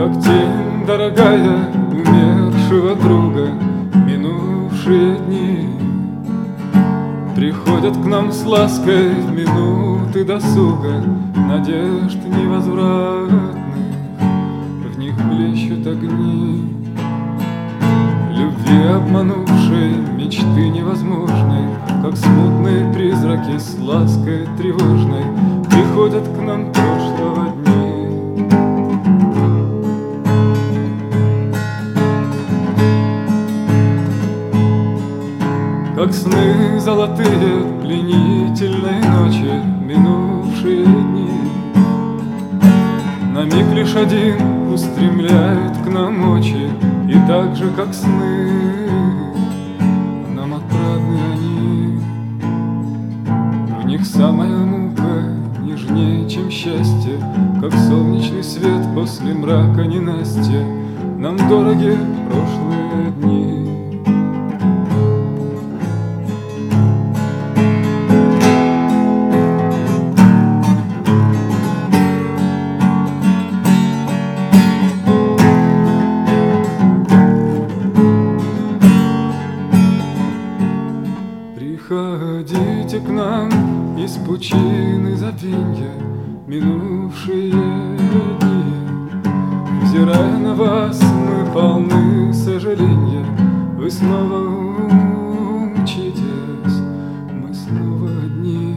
Как тень, дорогая, умершего друга, минувшие дни приходят к нам с лаской в минуты досуга, надежд невозвратных, в них блещут огни. Любви обманувшей, мечты невозможной, как смутные призраки с лаской тревожной, приходят к нам прошлого дни. Как сны золотые пленительной ночи, минувшие дни, на миг лишь один устремляют к нам очи, и так же, как сны, нам отрадны они. В них самая мука нежнее, чем счастье, как солнечный свет после мрака ненастья. Нам дороги прошлые дни. Приходите к нам из пучины забвенья, минувшие дни. Взирая на вас, мы полны сожаления. Вы снова учитесь, мы снова одни.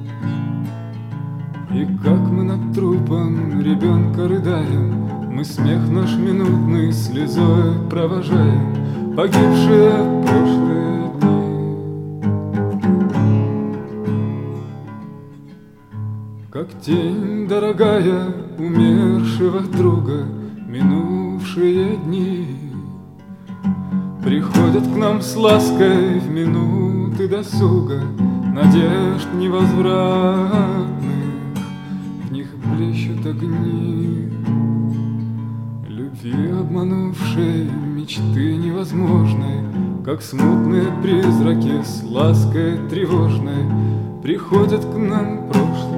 И как мы над трупом ребенка рыдаем, мы смех наш минутный слезой провожаем погибшие прошлые дни. Как тень, дорогая, умершего друга, минувшие дни приходят к нам с лаской в минуты досуга, надежд невозвратных, в них блещут огни. Любви обманувшей, мечты невозможной, как смутные призраки с лаской тревожной, приходят к нам прошлое.